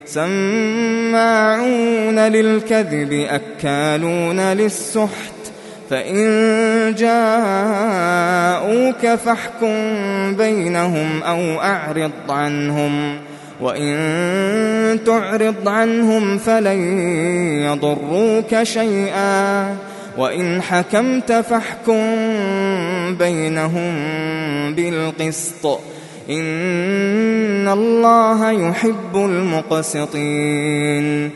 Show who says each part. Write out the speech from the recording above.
Speaker 1: سماعون للكذب أكالون للسحت فإن جاءوك فاحكم بينهم أو أعرض عنهم وإن تعرض عنهم فلن يضروك شيئا وإن حكمت فاحكم بينهم بالقسط إن الله يحب المقسطين